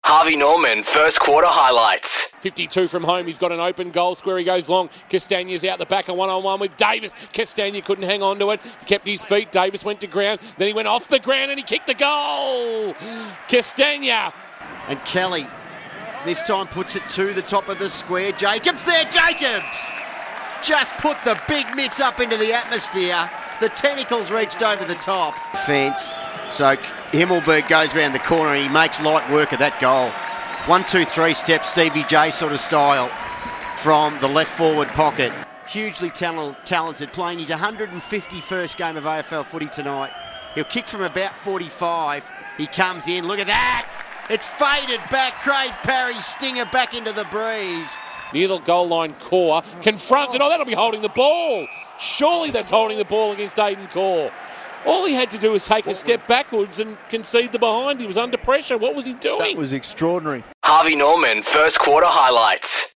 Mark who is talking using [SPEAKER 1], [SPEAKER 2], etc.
[SPEAKER 1] Harvey Norman, first quarter highlights.
[SPEAKER 2] 52 from home. He's got an open goal square. He goes long. Castagna's out the back and one-on-one with Davis. Castagna couldn't hang on to it. He kept his feet. Davis went to ground. Then he went off the ground and he kicked the goal. Castagna.
[SPEAKER 3] And Kelly this time puts it to the top of the square. Jacobs there. Jacobs just put the big mitts up into the atmosphere. The tentacles reached over the top. Fence. So Himmelberg goes around the corner and he makes light work of that goal. 1, 2, 3 step Stevie J sort of style from the left forward pocket. Hugely talented, playing his 151st game of AFL footy tonight. He'll kick from about 45. He comes in. Look at that! It's faded back. Craig Parry stinger back into the breeze.
[SPEAKER 2] Near the goal line, Core confronted. Oh, that'll be holding the ball. Surely that's holding the ball against Aidan Core. All he had to do was take a step backwards and concede the behind. He was under pressure. What was he doing?
[SPEAKER 4] That was extraordinary.
[SPEAKER 1] Harvey Norman, first quarter highlights.